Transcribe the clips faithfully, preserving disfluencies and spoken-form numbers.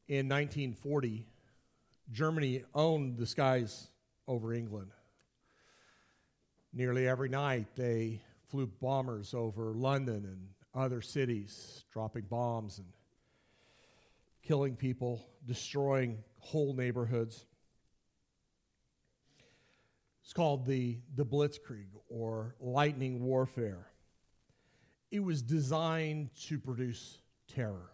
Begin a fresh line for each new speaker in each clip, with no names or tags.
In nineteen forty, Germany owned the skies over England. Nearly every night they flew bombers over London and other cities, dropping bombs and killing people, destroying whole neighborhoods. It's called the, the Blitzkrieg, or lightning warfare. It was designed to produce terror.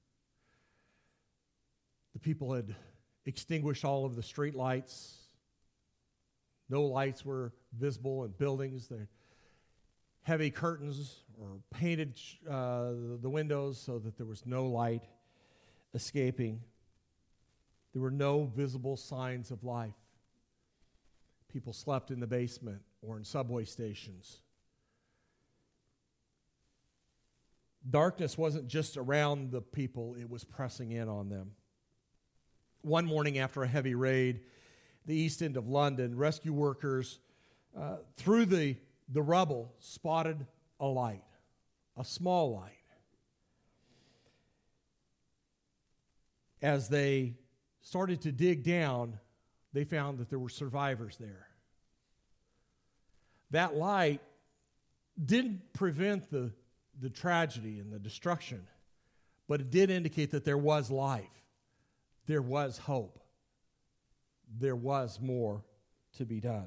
The people had extinguished all of the street lights. No lights were visible in buildings. They heavy curtains or painted uh, the windows so that there was no light escaping. There were no visible signs of life. People slept in the basement or in subway stations. Darkness wasn't just around the people, it was pressing in on them. One morning after a heavy raid, the east end of London, rescue workers uh, through the, the rubble spotted a light, a small light. As they started to dig down, they found that there were survivors there. That light didn't prevent the, the tragedy and the destruction, but it did indicate that there was life. There was hope. There was more to be done.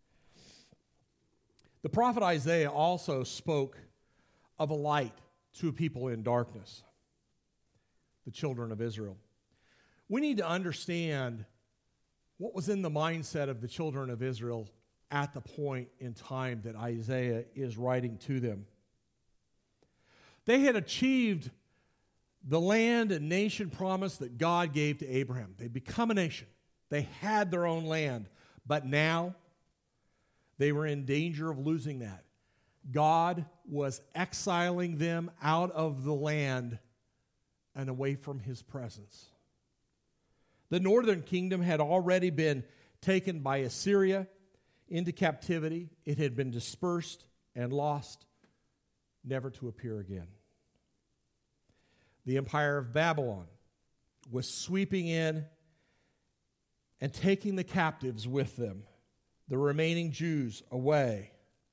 The prophet Isaiah also spoke of a light to a people in darkness, the children of Israel. We need to understand what was in the mindset of the children of Israel at the point in time that Isaiah is writing to them. They had achieved the land and nation promise that God gave to Abraham. They'd become a nation. They had their own land. But now, they were in danger of losing that. God was exiling them out of the land and away from his presence. The northern kingdom had already been taken by Assyria into captivity. It had been dispersed and lost, never to appear again. The empire of Babylon was sweeping in and taking the captives with them, the remaining Jews away.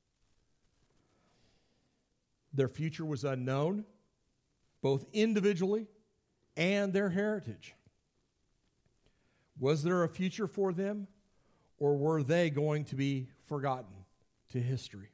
Their future was unknown, both individually and their heritage. Was there a future for them, or were they going to be forgotten to history?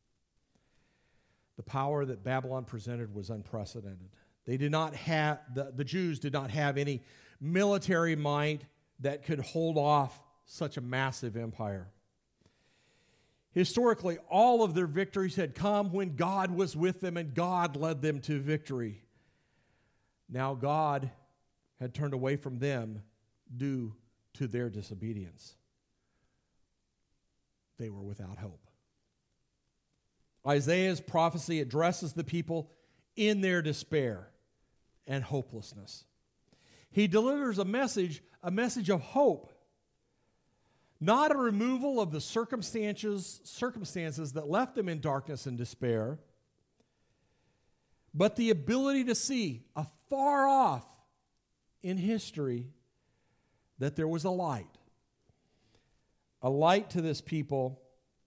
The power that Babylon presented was unprecedented. They did not have, the, the Jews did not have any military might that could hold off such a massive empire. Historically, all of their victories had come when God was with them and God led them to victory. Now God had turned away from them due to their disobedience. They were without hope. Isaiah's prophecy addresses the people in their despair and hopelessness. He delivers a message, a message of hope, not a removal of the circumstances, circumstances that left them in darkness and despair, but the ability to see afar off in history that there was a light, a light to this people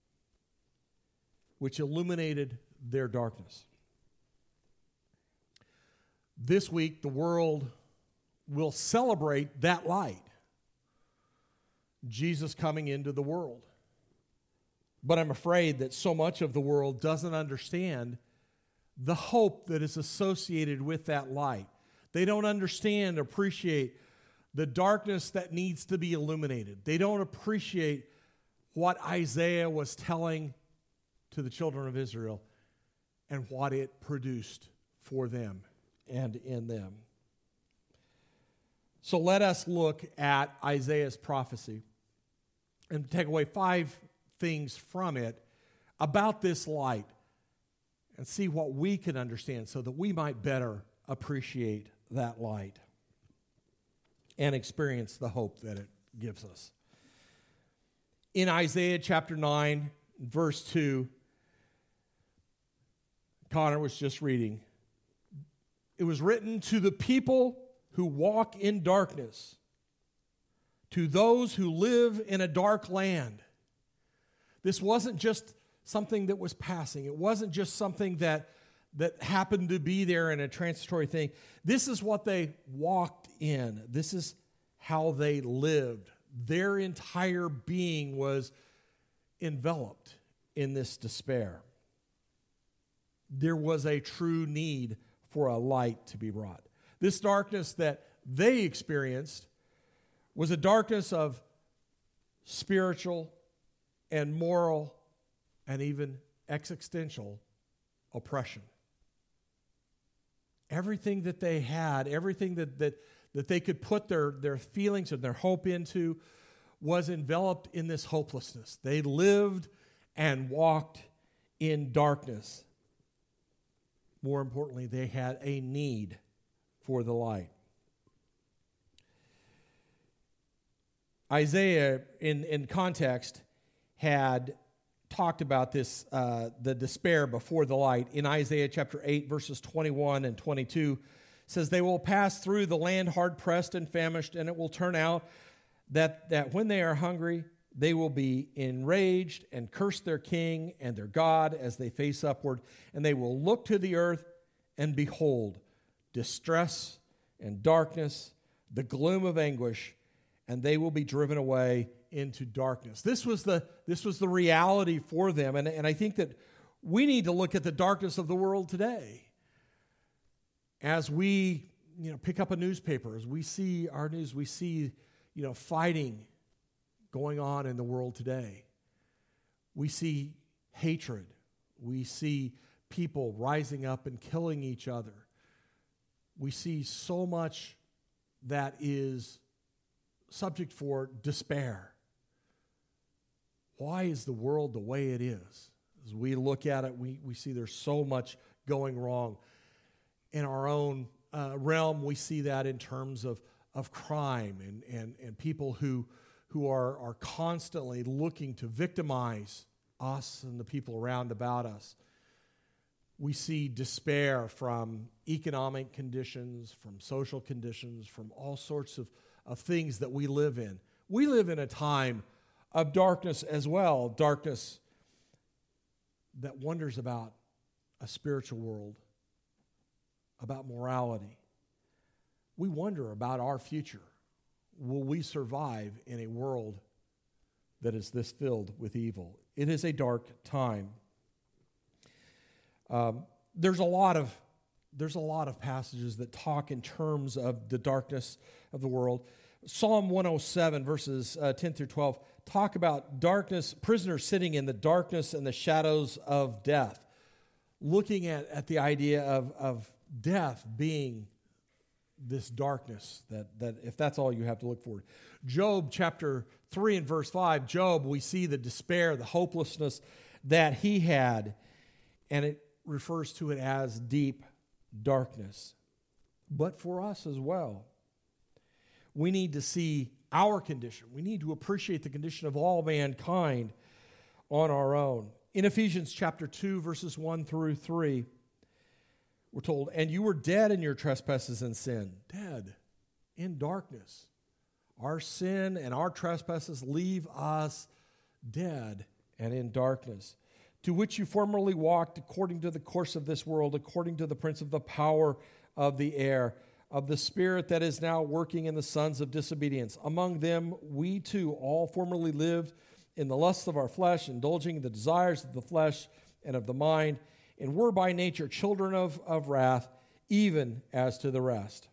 which illuminated their darkness. This week, the world will celebrate that light, Jesus coming into the world. But I'm afraid that so much of the world doesn't understand the hope that is associated with that light. They don't understand, appreciate the darkness that needs to be illuminated. They don't appreciate what Isaiah was telling to the children of Israel and what it produced for them and in them. So let us look at Isaiah's prophecy and take away five things from it about this light and see what we can understand so that we might better appreciate that light and experience the hope that it gives us. In Isaiah chapter nine, verse two, Connor was just reading, it was written to the people who walk in darkness, to those who live in a dark land. This wasn't just something that was passing. It wasn't just something that, that happened to be there in a transitory thing. This is what they walked in. This is how they lived. Their entire being was enveloped in this despair. There was a true need for a light to be brought. This darkness that they experienced was a darkness of spiritual and moral and even existential oppression. Everything that they had, everything that, that, that they could put their, their feelings and their hope into was enveloped in this hopelessness. They lived and walked in darkness. More importantly, they had a need for the light. Isaiah, in, in context, had talked about this, uh, the despair before the light. In Isaiah chapter eight, verses twenty-one and twenty-two, says, "They will pass through the land hard-pressed and famished, and it will turn out that, that when they are hungry, they will be enraged and curse their king and their God as they face upward, and they will look to the earth and behold distress and darkness, the gloom of anguish, and they will be driven away into darkness." This was the, this was the reality for them, and, and I think that we need to look at the darkness of the world today. As we, you know, pick up a newspaper, as we see our news, we see, you know, fighting going on in the world today. We see hatred. We see people rising up and killing each other. We see so much that is subject for despair. Why is the world the way it is? As we look at it, we, we see there's so much going wrong. In our own uh, realm, we see that in terms of, of crime and, and, and people who who are, are constantly looking to victimize us and the people around about us. We see despair from economic conditions, from social conditions, from all sorts of, of things that we live in. We live in a time of darkness as well, darkness that wonders about a spiritual world, about morality. We wonder about our future. Will we survive in a world that is this filled with evil? It is a dark time. Um, there's a lot of there's a lot of passages that talk in terms of the darkness of the world. Psalm one oh seven, verses uh, ten through twelve, talk about darkness, prisoners sitting in the darkness and the shadows of death, looking at, at the idea of, of death being this darkness, that, that if that's all you have to look for. Job chapter three and verse five, Job, we see the despair, the hopelessness that he had, and it refers to it as deep darkness. But for us as well, we need to see our condition. We need to appreciate the condition of all mankind on our own. In Ephesians chapter two, verses one through three, we're told, "And you were dead in your trespasses and sin." Dead in darkness. Our sin and our trespasses leave us dead and in darkness. "To which you formerly walked according to the course of this world, according to the prince of the power of the air, of the spirit that is now working in the sons of disobedience. Among them we too all formerly lived in the lusts of our flesh, indulging the desires of the flesh and of the mind, and were by nature children of, of wrath, even as to the rest."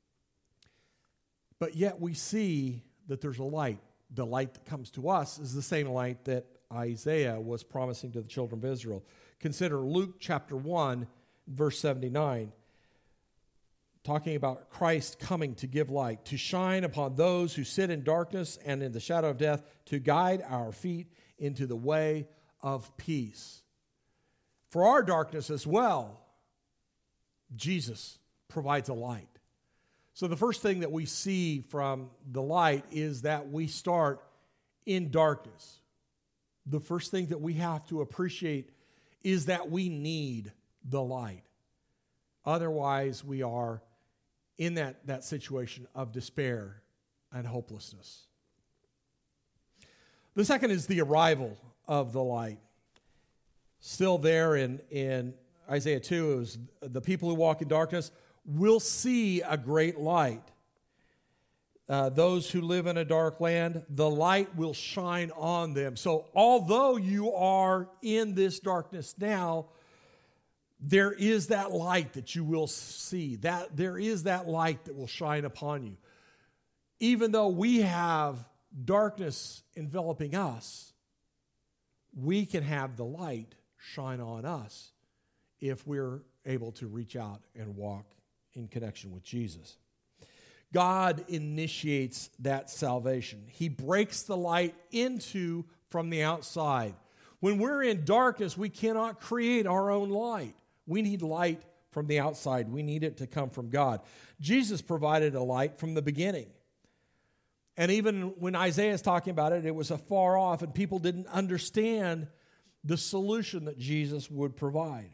But yet we see that there's a light. The light that comes to us is the same light that Isaiah was promising to the children of Israel. Consider Luke chapter one, verse seventy-nine, talking about Christ coming to give light, to shine upon those who sit in darkness and in the shadow of death, to guide our feet into the way of peace. For our darkness as well, Jesus provides a light. So the first thing that we see from the light is that we start in darkness. The first thing that we have to appreciate is that we need the light. Otherwise, we are in that, that situation of despair and hopelessness. The second is the arrival of the light. Still there in, in Isaiah two, it was the people who walk in darkness will see a great light. Uh, those who live in a dark land, the light will shine on them. So although you are in this darkness now, there is that light that you will see. That there is that light that will shine upon you. Even though we have darkness enveloping us, we can have the light shine on us if we're able to reach out and walk in connection with Jesus. God initiates that salvation. He breaks the light into from the outside. When we're in darkness, we cannot create our own light. We need light from the outside. We need it to come from God. Jesus provided a light from the beginning. And even when Isaiah is talking about it, it was afar off, and people didn't understand the solution that Jesus would provide.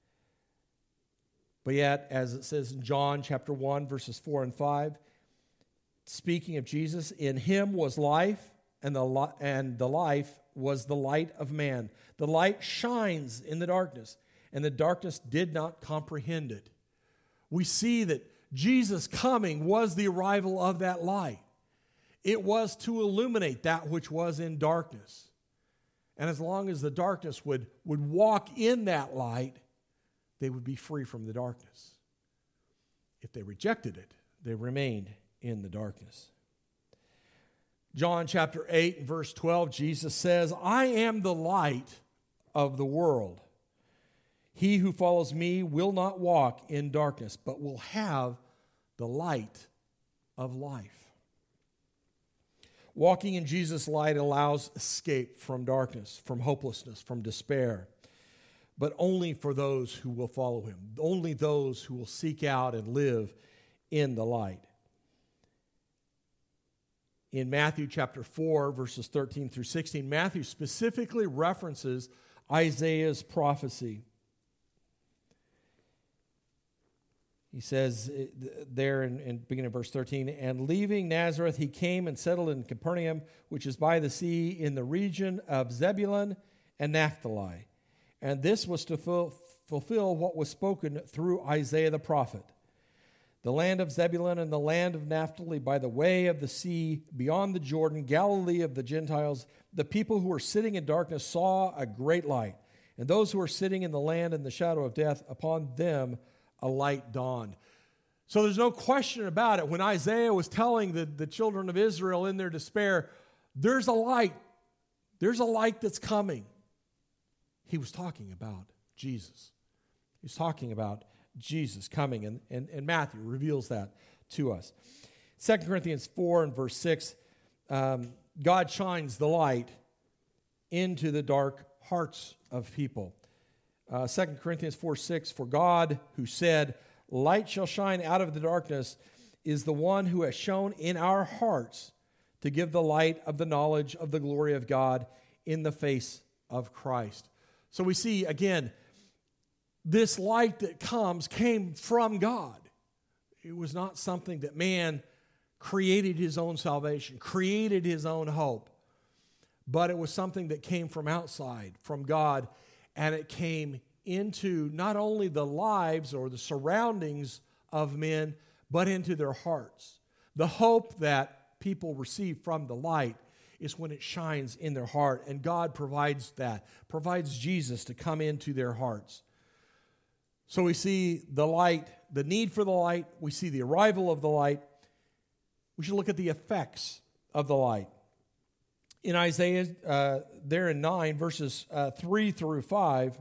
But yet, as it says in John chapter one, verses four and five, speaking of Jesus, in him was life, and the, li- and the life was the light of man. The light shines in the darkness, and the darkness did not comprehend it. We see that Jesus coming was the arrival of that light. It was to illuminate that which was in darkness. And as long as the darkness would, would walk in that light, they would be free from the darkness. If they rejected it, they remained in the darkness. John chapter eight and verse twelve, Jesus says, I am the light of the world. He who follows me will not walk in darkness, but will have the light of life. Walking in Jesus' light allows escape from darkness, from hopelessness, from despair, but only for those who will follow him, only those who will seek out and live in the light. In Matthew chapter four, verses thirteen through sixteen, Matthew specifically references Isaiah's prophecy. He says there in, in beginning of verse thirteen, and leaving Nazareth, he came and settled in Capernaum, which is by the sea in the region of Zebulun and Naphtali. And this was to ful- fulfill what was spoken through Isaiah the prophet. The land of Zebulun and the land of Naphtali by the way of the sea beyond the Jordan, Galilee of the Gentiles, the people who were sitting in darkness saw a great light. And those who were sitting in the land in the shadow of death, upon them a light dawned. So there's no question about it. When Isaiah was telling the, the children of Israel in their despair, there's a light. There's a light that's coming. He was talking about Jesus. He's talking about Jesus coming, and, and, and Matthew reveals that to us. Second Corinthians four and verse six, um, God shines the light into the dark hearts of people. Uh, Second Corinthians four six, for God who said, light shall shine out of the darkness, is the one who has shone in our hearts to give the light of the knowledge of the glory of God in the face of Christ. So we see, again, this light that comes came from God. It was not something that man created his own salvation, created his own hope, but it was something that came from outside, from God, and it came into not only the lives or the surroundings of men, but into their hearts. The hope that people receive from the light is when it shines in their heart, and God provides that, provides Jesus to come into their hearts. So we see the light, the need for the light, we see the arrival of the light. We should look at the effects of the light. In Isaiah, uh, there in nine, verses uh, three through five,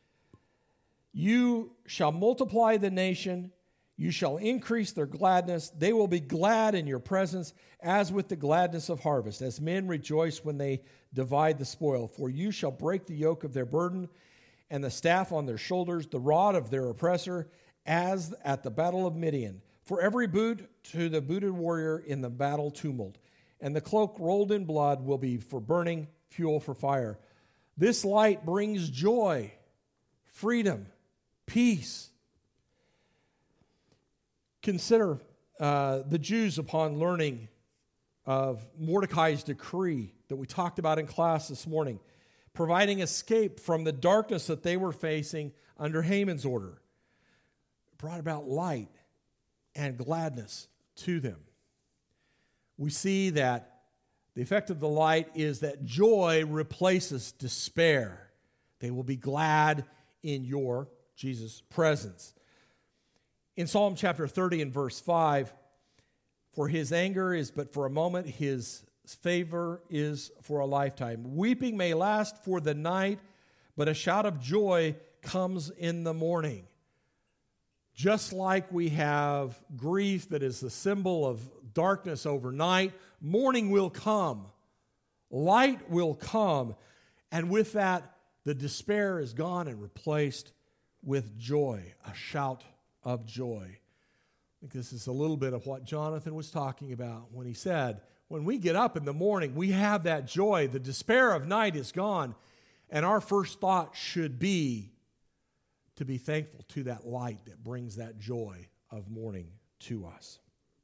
you shall multiply the nation, you shall increase their gladness. They will be glad in your presence, as with the gladness of harvest, as men rejoice when they divide the spoil. For you shall break the yoke of their burden, and the staff on their shoulders, the rod of their oppressor, as at the battle of Midian. For every boot to the booted warrior in the battle tumult, and the cloak rolled in blood will be for burning, fuel for fire. This light brings joy, freedom, peace. Consider uh, the Jews upon learning of Mordecai's decree that we talked about in class this morning, providing escape from the darkness that they were facing under Haman's order, brought about light and gladness to them. We see that the effect of the light is that joy replaces despair. They will be glad in your, Jesus, presence. In Psalm chapter thirty and verse five, for his anger is but for a moment, his favor is for a lifetime. Weeping may last for the night, but a shout of joy comes in the morning. Just like we have grief that is the symbol of darkness overnight, morning will come, light will come, and with that, the despair is gone and replaced with joy, a shout of joy. I think this is a little bit of what Jonathan was talking about when he said, when we get up in the morning, we have that joy. The despair of night is gone, and our first thought should be to be thankful to that light that brings that joy of morning to us.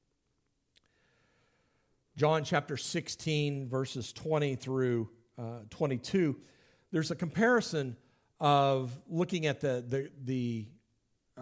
John chapter sixteen, verses twenty through uh, twenty-two, there's a comparison of looking at the, the, the uh,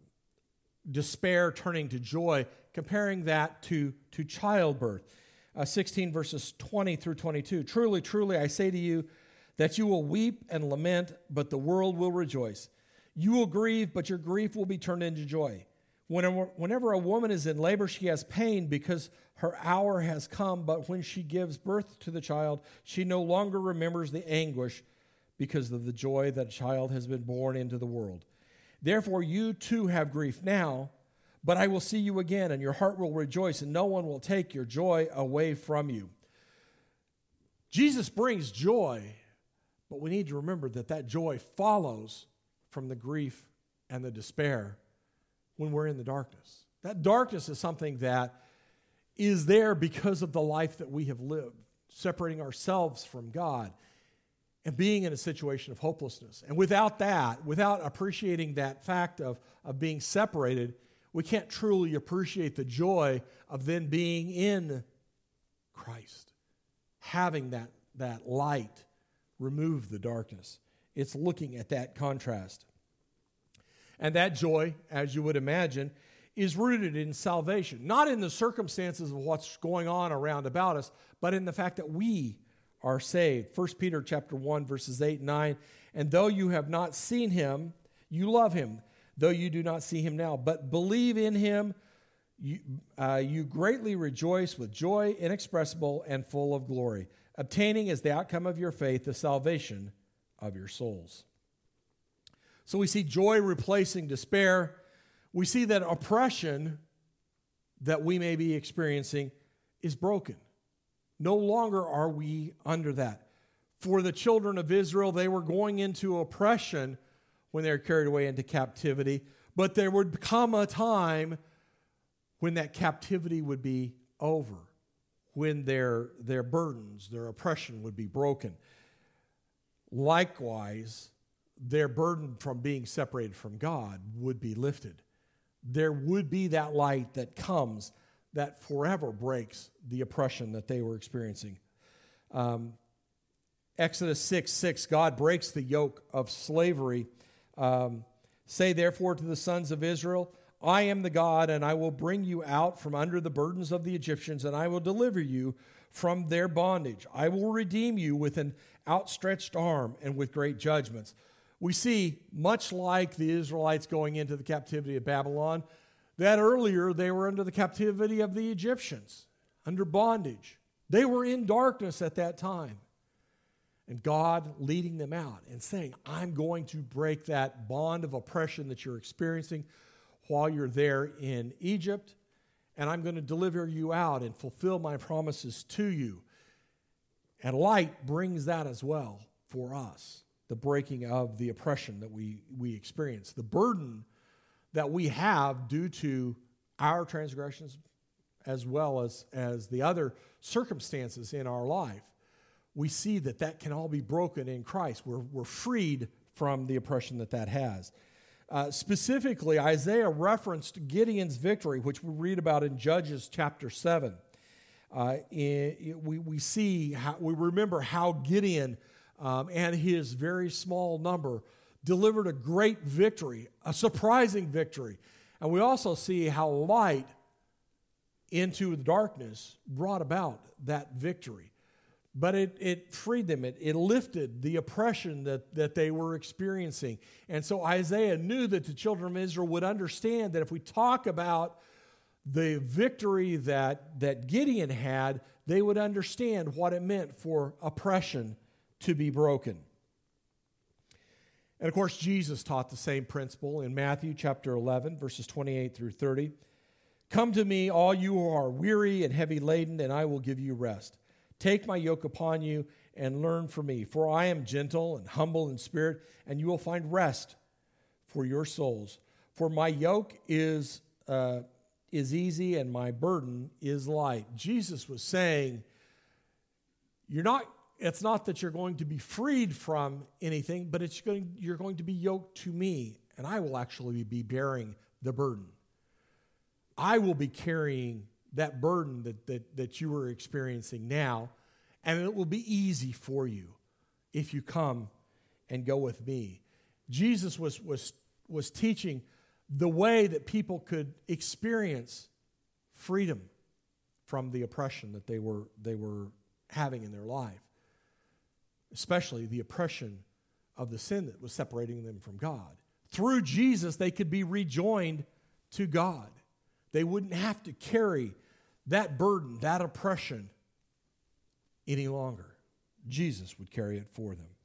despair turning to joy, comparing that to, to childbirth. Uh, sixteen verses twenty through twenty-two. Truly, truly, I say to you that you will weep and lament, but the world will rejoice. You will grieve, but your grief will be turned into joy. Whenever, whenever a woman is in labor, she has pain because her hour has come, but when she gives birth to the child, she no longer remembers the anguish because of the joy that a child has been born into the world. Therefore, you too have grief now, but I will see you again, and your heart will rejoice, and no one will take your joy away from you. Jesus brings joy, but we need to remember that that joy follows from the grief and the despair when we're in the darkness. That darkness is something that is there because of the life that we have lived, separating ourselves from God and being in a situation of hopelessness. And without that, without appreciating that fact of, of being separated, we can't truly appreciate the joy of then being in Christ, having that, that light remove the darkness. It's looking at that contrast. And that joy, as you would imagine, is rooted in salvation, not in the circumstances of what's going on around about us, but in the fact that we are saved. First Peter chapter one, verses eight and nine, and though you have not seen him, you love him, though you do not see him now, but believe in him, you, uh, you greatly rejoice with joy inexpressible and full of glory, obtaining as the outcome of your faith the salvation of your souls. So we see joy replacing despair. We see that oppression that we may be experiencing is broken. No longer are we under that. For the children of Israel, they were going into oppression when they were carried away into captivity, but there would come a time when that captivity would be over, when their, their burdens, their oppression would be broken. Likewise, their burden from being separated from God would be lifted. There would be that light that comes that forever breaks the oppression that they were experiencing. Um, Exodus six six, God breaks the yoke of slavery. Um, Say therefore to the sons of Israel, I am the God, and I will bring you out from under the burdens of the Egyptians, and I will deliver you from their bondage. I will redeem you with an outstretched arm and with great judgments. We see, much like the Israelites going into the captivity of Babylon, that earlier they were under the captivity of the Egyptians, under bondage. They were in darkness at that time. And God leading them out and saying, I'm going to break that bond of oppression that you're experiencing while you're there in Egypt, and I'm going to deliver you out and fulfill my promises to you. And light brings that as well for us, the breaking of the oppression that we, we experience, the burden that we have due to our transgressions as well as, as the other circumstances in our life. We see that that can all be broken in Christ. We're, we're freed from the oppression that that has. Uh, specifically, Isaiah referenced Gideon's victory, which we read about in Judges chapter seven. Uh, in, in, we, we see, how, we remember how Gideon um, and his very small number delivered a great victory, a surprising victory. And we also see how light into the darkness brought about that victory. But it, it freed them. It, it lifted the oppression that, that they were experiencing. And so Isaiah knew that the children of Israel would understand that if we talk about the victory that, that Gideon had, they would understand what it meant for oppression to be broken. And of course, Jesus taught the same principle in Matthew chapter eleven, verses twenty-eight through thirty. Come to me, all you who are weary and heavy laden, and I will give you rest. Take my yoke upon you and learn from me, for I am gentle and humble in spirit, and you will find rest for your souls. For my yoke is uh, is easy and my burden is light. Jesus was saying, you're not. It's not that you're going to be freed from anything, but it's going, you're going to be yoked to me, and I will actually be bearing the burden. I will be carrying that burden that, that, that you are experiencing now, and it will be easy for you if you come and go with me. Jesus was, was, was teaching the way that people could experience freedom from the oppression that they were, they were having in their life, especially the oppression of the sin that was separating them from God. Through Jesus, they could be rejoined to God. They wouldn't have to carry that burden, that oppression any longer. Jesus would carry it for them.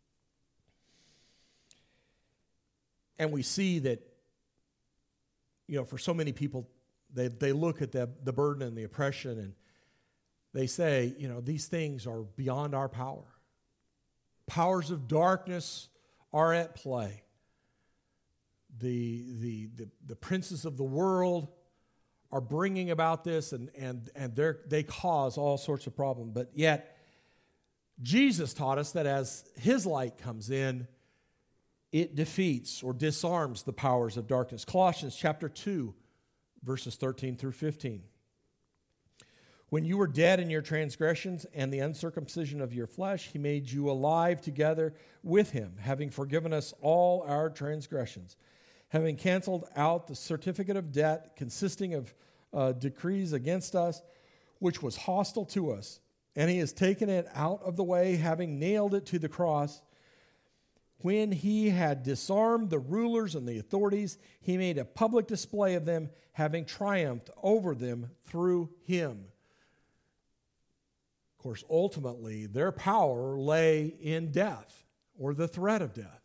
And we see that, you know, for so many people, they, they look at the, the burden and the oppression and they say, you know, these things are beyond our power. Powers of darkness are at play. The, the, the, the princes of the world are bringing about this, and, and, and they cause all sorts of problems. But yet, Jesus taught us that as his light comes in, it defeats or disarms the powers of darkness. Colossians chapter two, verses thirteen through fifteen. When you were dead in your transgressions and the uncircumcision of your flesh, he made you alive together with him, having forgiven us all our transgressions, having canceled out the certificate of debt consisting of uh, decrees against us, which was hostile to us. And he has taken it out of the way, having nailed it to the cross. When he had disarmed the rulers and the authorities, he made a public display of them, having triumphed over them through him. Of course, ultimately, their power lay in death or the threat of death.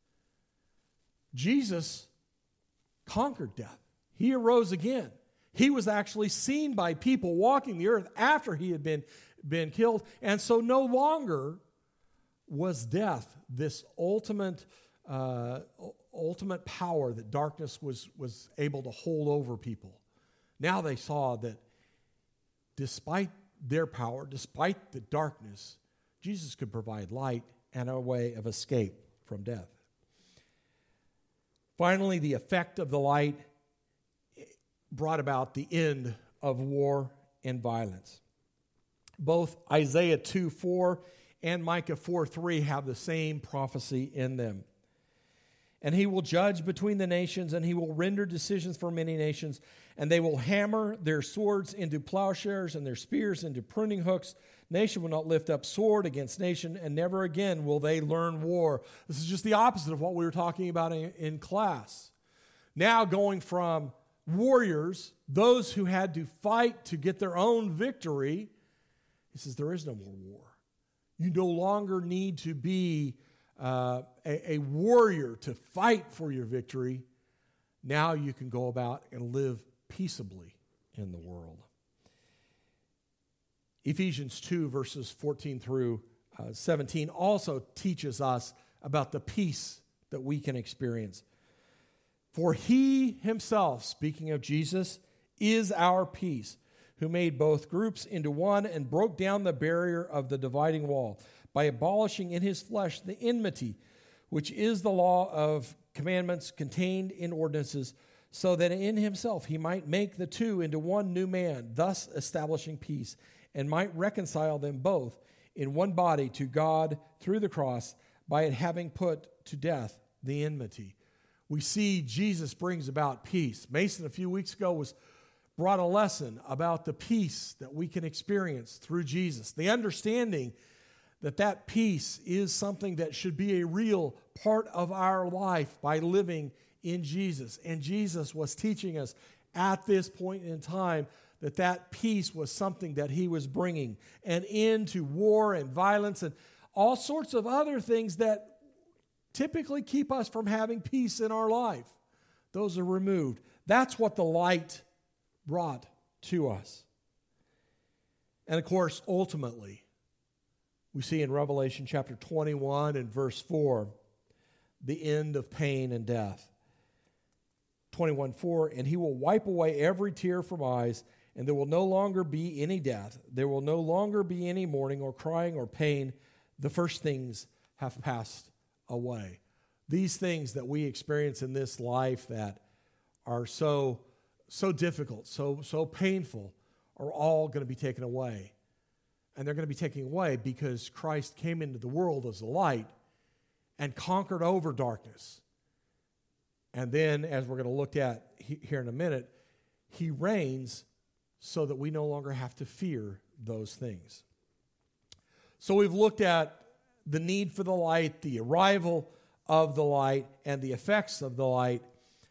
Jesus conquered death. He arose again. He was actually seen by people walking the earth after he had been, been killed. And so no longer was death this ultimate, uh, ultimate power that darkness was, was able to hold over people. Now they saw that despite their power, despite the darkness, Jesus could provide light and a way of escape from death. Finally, the effect of the light brought about the end of war and violence. Both Isaiah two four and Micah four three have the same prophecy in them. And he will judge between the nations, and he will render decisions for many nations, and they will hammer their swords into plowshares and their spears into pruning hooks. Nation will not lift up sword against nation, and never again will they learn war. This is just the opposite of what we were talking about in, in class. Now going from warriors, those who had to fight to get their own victory, he says there is no more war. You no longer need to be uh, a, a warrior to fight for your victory. Now you can go about and live peaceably in the world. Ephesians two, verses fourteen through seventeen also teaches us about the peace that we can experience. For he himself, speaking of Jesus, is our peace, who made both groups into one and broke down the barrier of the dividing wall by abolishing in his flesh the enmity, which is the law of
commandments contained in ordinances, so that in himself he might make the two into one new man, thus establishing peace, and might reconcile them both in one body to God through the cross, by it having put to death the enmity. We see Jesus brings about peace. Mason, a few weeks ago, was brought a lesson about the peace that we can experience through Jesus. The understanding that that peace is something that should be a real part of our life by living in Jesus. And Jesus was teaching us at this point in time that that peace was something that he was bringing an end to war and violence and all sorts of other things that typically keep us from having peace in our life. Those are removed. That's what the light brought to us. And of course, ultimately, we see in Revelation chapter twenty-one and verse four, the end of pain and death. twenty-one four, and he will wipe away every tear from eyes, and there will no longer be any death. There will no longer be any mourning or crying or pain. The first things have passed away. These things that we experience in this life that are so, so difficult, so, so painful, are all going to be taken away. And they're going to be taken away because Christ came into the world as a light and conquered over darkness. And then, as we're going to look at here in a minute, he reigns so that we no longer have to fear those things. So we've looked at the need for the light, the arrival of the light, and the effects of the light.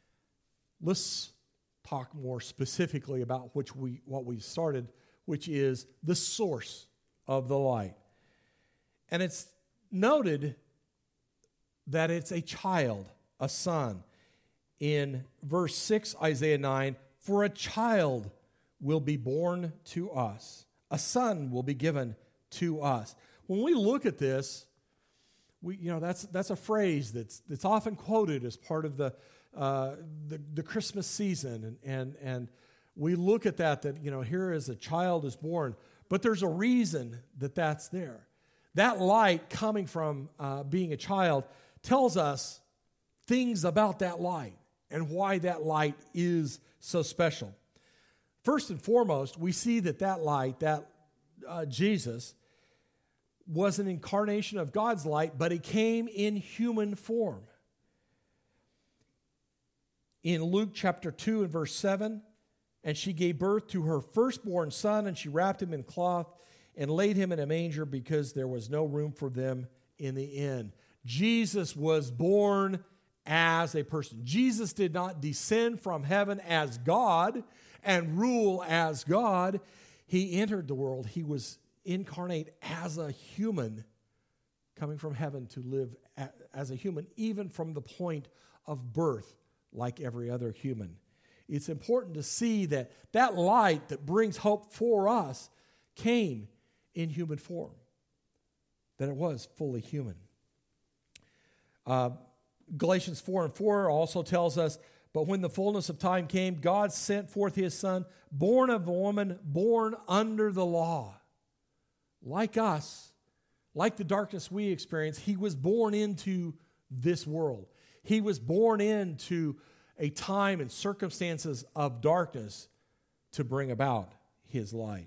Let's talk more specifically about which we what we started, which is the source of the light. And it's noted that it's a child, a son. In verse six, Isaiah nine, for a child will be born to us. A son will be given to us. When we look at this, we you know that's that's a phrase that's that's often quoted as part of the uh, the, the Christmas season, and and and we look at that that you know here is a child is born, but there's a reason that that's there. That light coming from uh, being a child tells us things about that light and why that light is so special. First and foremost, we see that that light, that uh, Jesus, was an incarnation of God's light, but he came in human form. In Luke chapter two and verse seven, and she gave birth to her firstborn son, and she wrapped him in cloth and laid him in a manger because there was no room for them in the inn. Jesus was born as a person. Jesus did not descend from heaven as God and rule as God. He entered the world. He was incarnate as a human, coming from heaven to live as a human, even from the point of birth, like every other human. It's important to see that that light that brings hope for us came in human form, that it was fully human. Uh, Galatians four and four also tells us, but when the fullness of time came, God sent forth his son, born of a woman, born under the law. Like us, like the darkness we experience, he was born into this world. He was born into a time and circumstances of darkness to bring about his light.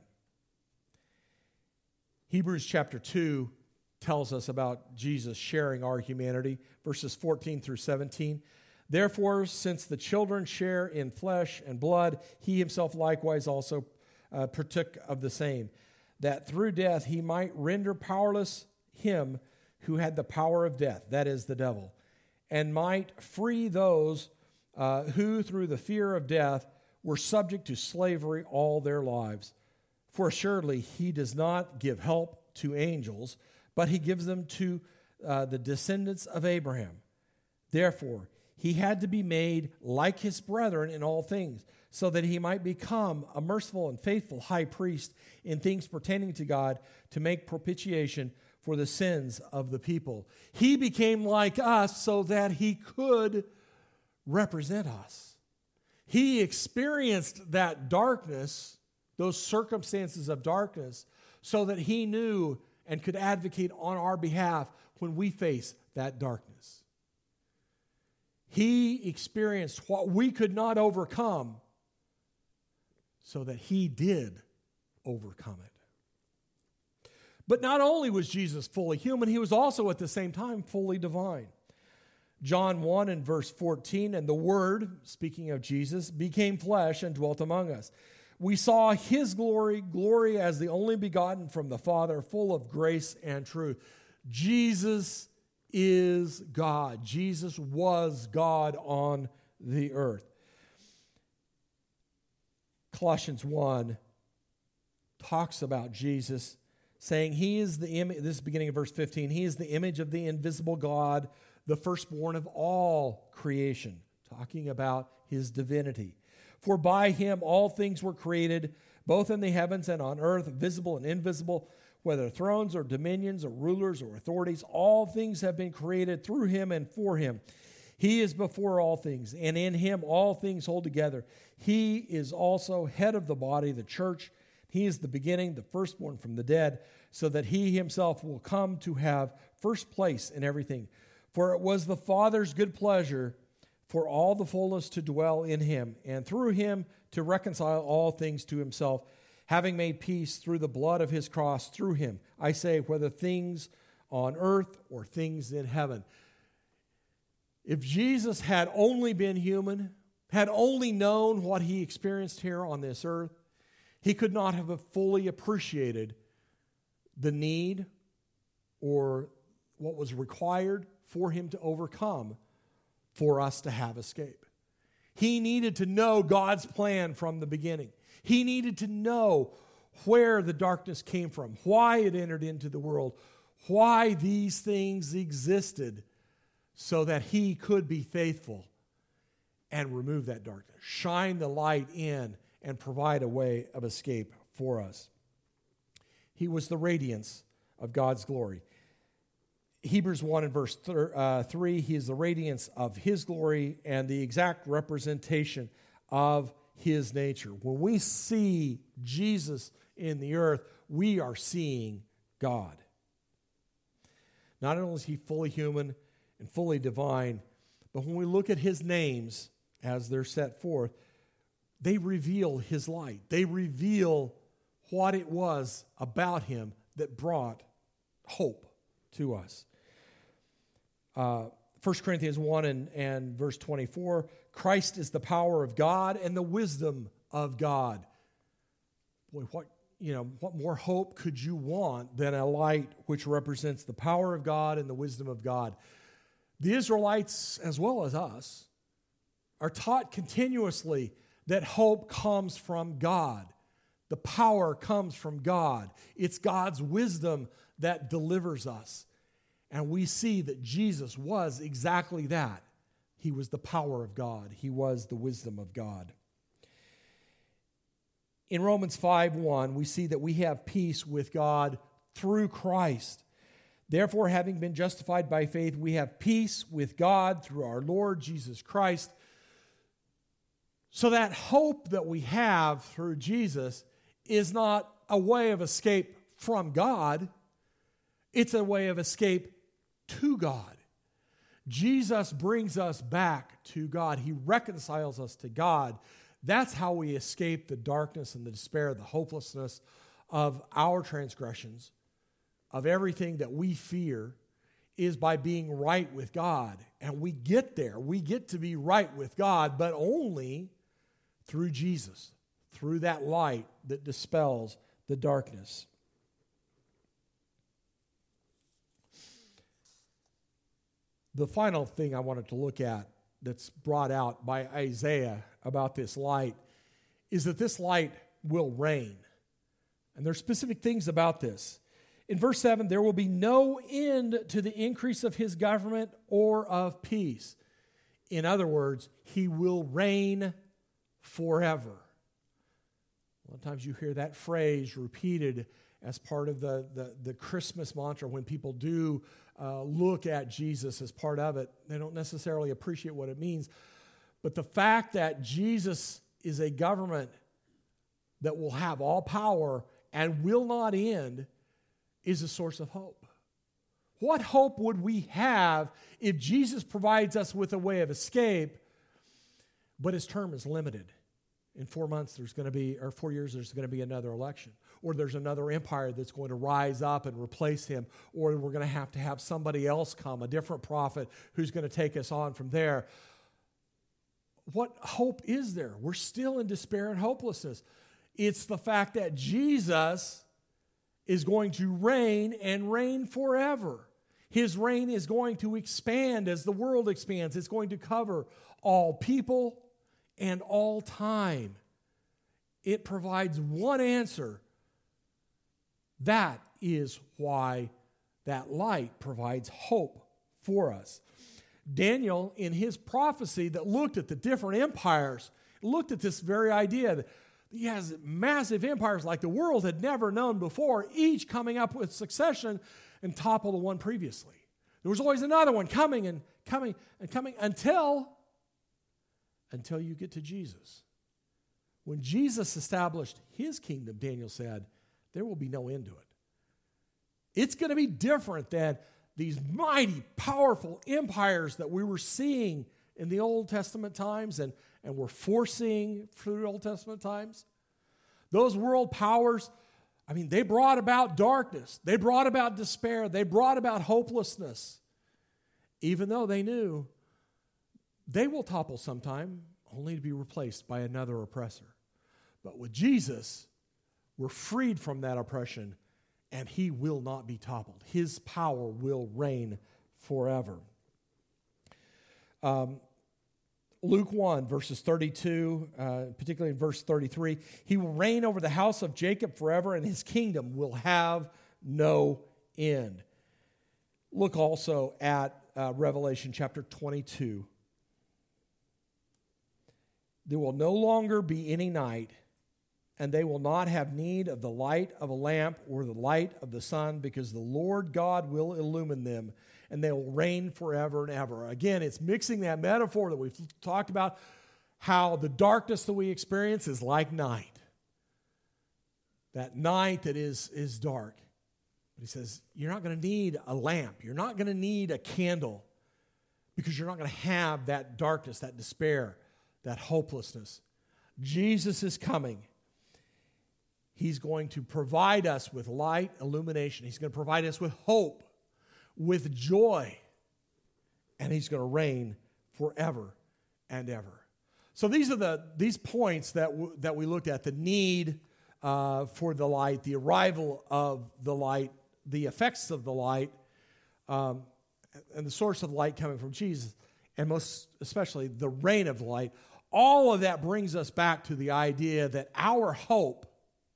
Hebrews chapter two tells us about Jesus sharing our humanity, verses fourteen through seventeen. Therefore, since the children share in flesh and blood, he himself likewise also uh, partook of the same, that through death he might render powerless him who had the power of death, that is, the devil, and might free those uh, who, through the fear of death, were subject to slavery all their lives. For assuredly he does not give help to angels, but he gives them to uh, the descendants of Abraham. Therefore, he had to be made like his brethren in all things, so that he might become a merciful and faithful high priest in things pertaining to God, to make propitiation for the sins of the people. He became like us so that he could represent us. He experienced that darkness, those circumstances of darkness, so that he knew and could advocate on our behalf when we face that darkness.
He experienced what we could not overcome so that he did overcome it. But not only was Jesus fully human, he was also at the same time fully divine. John one and verse fourteen, and the Word, speaking of Jesus, became flesh and dwelt among us. We saw his glory, glory as the only begotten from the Father, full of grace and truth. Jesus is God. Jesus was God on the earth. Colossians one talks about Jesus, saying he is the image, this is beginning of verse fifteen, he is the image of the invisible God, the firstborn of all creation, talking about his divinity. For by him all things were created, both in the heavens and on earth, visible and invisible, whether thrones or dominions or rulers or authorities, all things have been created through him and for him. He is before all things, and in him all things hold together. He is also head of the body, the church. He is the beginning, the firstborn from the dead, so that he himself will come to have first place in everything. For it was the Father's good pleasure for all the fullness to dwell in him, and through him to reconcile all things to himself, having made peace through the blood of his cross, through him, I say, whether things on earth or things in heaven. If Jesus had only been human, had only known what he experienced here on this earth, he could not have fully appreciated the need or what was required for him to overcome for us to have escape. He needed to know God's plan from the beginning. He needed to know where the darkness came from, why it entered into the world, why these things existed, so that he could be faithful and remove that darkness, shine the light in, and provide a way of escape for us. He was the radiance of God's glory. Hebrews one and verse three, he is the radiance of his glory and the exact representation of his nature. When we see Jesus in the earth, we are seeing God. Not only is he fully human and fully divine, but when we look at his names as they're set forth, they reveal his light. They reveal what it was about him that brought hope to us. Uh, First Corinthians one and, and verse twenty-four, Christ is the power of God and the wisdom of God. Boy, what, you know, what more hope could you want than a light which represents the power of God and the wisdom of God? The Israelites, as well as us, are taught continuously that hope comes from God. The power comes from God. It's God's wisdom that delivers us. And we see that Jesus was exactly that. He was the power of God. He was the wisdom of God. In Romans five one, we see that we have peace with God through Christ. Therefore, having been justified by faith, we have peace with God through our Lord Jesus Christ. So that hope that we have through Jesus is not a way of escape from God. It's a way of escape to God. Jesus brings us back to God. He reconciles us to God. That's how we escape the darkness and the despair, the hopelessness of our transgressions, of everything that we fear, is by being right with God. And we get there. We get to be right with God, but only through Jesus, through that light that dispels the darkness. The final thing I wanted to look at that's brought out by Isaiah about this light is that this light will reign. And there's specific things about this. In verse seven, there will be no end to the increase of his government or of peace. In other words, he will reign forever. A lot of times you hear that phrase repeated as part of the, the, the Christmas mantra when people do uh, look at Jesus as part of it. They don't necessarily appreciate what it means. But the fact that Jesus is a government that will have all power and will not end is a source of hope.
What hope would we have if Jesus provides us with a way of escape, but his term is limited? In four months, there's going to be, or four years, there's going to be another election. Or there's another empire that's going to rise up and replace him. Or we're going to have to have somebody else come, a different prophet who's going to take us on from there. What hope is there? We're still in despair and hopelessness. It's the fact that Jesus is going to reign and reign forever. His reign is going to expand as the world expands. It's going to cover all people and all time. It provides one answer. That is why that light provides hope for us. Daniel, in his prophecy that looked at the different empires, looked at this very idea that he has massive empires like the world had never known before, each coming up with succession and topple the one previously. There was always another one coming and coming and coming until Until you get to Jesus. When Jesus established his kingdom, Daniel said, there will be no end to it. It's going to be different than these mighty, powerful empires that we were seeing in the Old Testament times and, and we're foreseeing through the Old Testament times. Those world powers, I mean, they brought about darkness. They brought about despair. They brought about hopelessness. Even though they knew they will topple sometime, only to be replaced by another oppressor. But with Jesus, we're freed from that oppression, and he will not be toppled. His power will reign forever. Um, Luke one, verses thirty-two, uh, particularly in verse thirty-three, he will reign over the house of Jacob forever, and his kingdom will have no end. Look also at uh, Revelation chapter twenty-two. There will no longer be any night, and they will not have need of the light of a lamp or the light of the sun, because the Lord God will illumine them, and they will reign forever and ever. Again, it's mixing that metaphor that we've talked about, how the darkness that we experience is like night. That night that is, is dark. But he says, you're not going to need a lamp. You're not going to need a candle, because you're not going to have that darkness, that despair, that hopelessness. Jesus is coming. He's going to provide us with light, illumination. He's going to provide us with hope, with joy, and he's going to reign forever and ever. So these are the these points that w- that we looked at: the need uh, for the light, the arrival of the light, the effects of the light, um, and the source of light coming from Jesus, and most especially the reign of the light. All of that brings us back to the idea that our hope,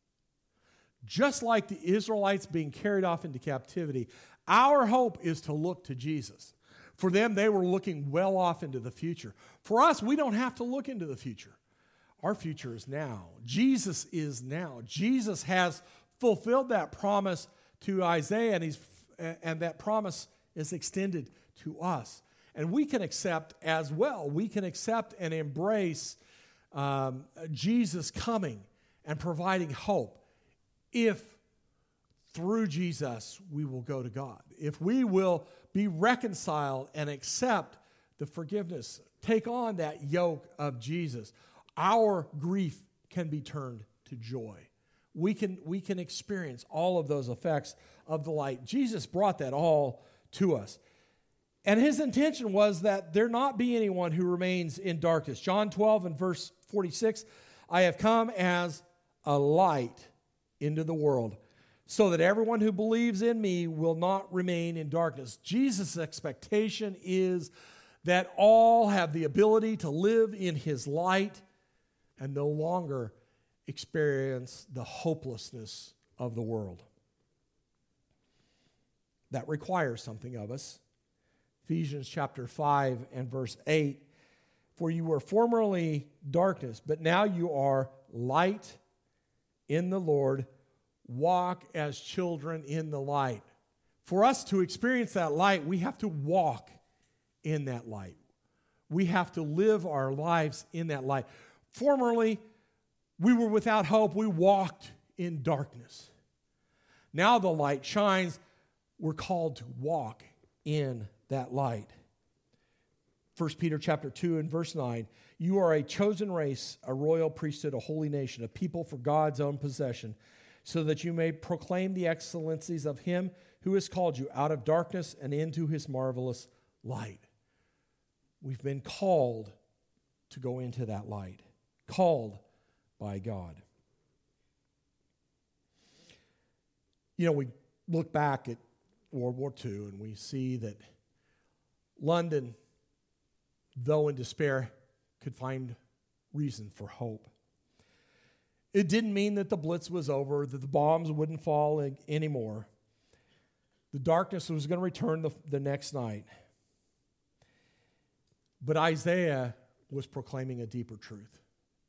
just like the Israelites being carried off into captivity, our hope is to look to Jesus. For them, they were looking well off into the future. For us, we don't have to look into the future. Our future is now. Jesus is now. Jesus has fulfilled that promise to Isaiah, and, he's, and that promise is extended to us. And we can accept as well. We can accept and embrace um, Jesus coming and providing hope if through Jesus we will go to God. If we will be reconciled and accept the forgiveness, take on that yoke of Jesus, our grief can be turned to joy. We can, we can experience all of those effects of the light. Jesus brought that all to us. And his intention was that there not be anyone who remains in darkness. John twelve and verse forty-six, I have come as a light into the world, so that everyone who believes in me will not remain in darkness. Jesus' expectation is that all have the ability to live in his light and no longer experience the hopelessness of the world. That requires something of us. Ephesians chapter five and verse eight, for you were formerly darkness, but now you are light in the Lord. Walk as children in the light. For us to experience that light, we have to walk in that light. We have to live our lives in that light. Formerly, we were without hope. We walked in darkness. Now the light shines. we're called to walk in that light. First Peter chapter two and verse nine, you are a chosen race, a royal priesthood, a holy nation, a people for God's own possession, so that you may proclaim the excellencies of him who has called you out of darkness and into his marvelous light. We've been called to go into that light, called by God. You know, we look back at World War Two and we see that London, though in despair, could find reason for hope. It didn't mean that the Blitz was over, that the bombs wouldn't fall anymore. The darkness was going to return the, the next night. But Isaiah was proclaiming a deeper truth.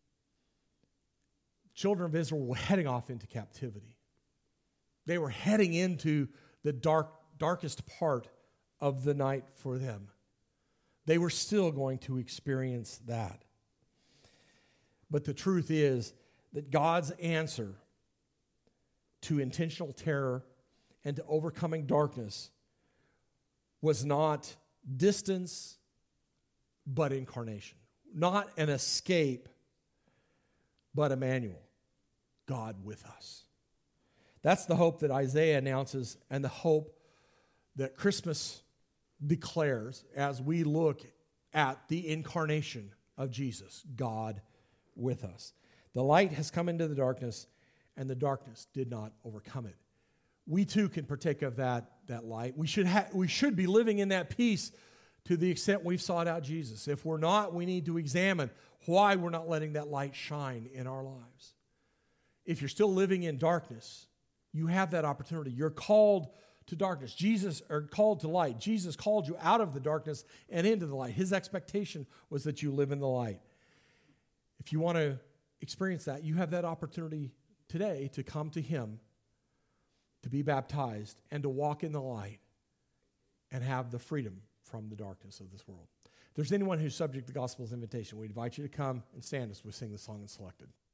Children of Israel were heading off into captivity. They were heading into the dark, darkest part of the night for them. They were still going to experience that. But the truth is that God's answer to intentional terror and to overcoming darkness was not distance, but incarnation. Not an escape, but Emmanuel, God with us. That's the hope that Isaiah announces and the hope that Christmas declares as we look at the incarnation of Jesus, God with us. The light has come into the darkness, and the darkness did not overcome it. We too can partake of that, that light. We should, ha- we should be living in that peace to the extent we've sought out Jesus. If we're not, we need to examine why we're not letting that light shine in our lives. If you're still living in darkness, you have that opportunity. You're called to darkness. Jesus, or called to light. Jesus called you out of the darkness and into the light. His expectation was that you live in the light. If you want to experience that, you have that opportunity today to come to him, to be baptized, and to walk in the light and have the freedom from the darkness of this world. If there's anyone who's subject to the gospel's invitation, we invite you to come and stand as we sing the song and Selected.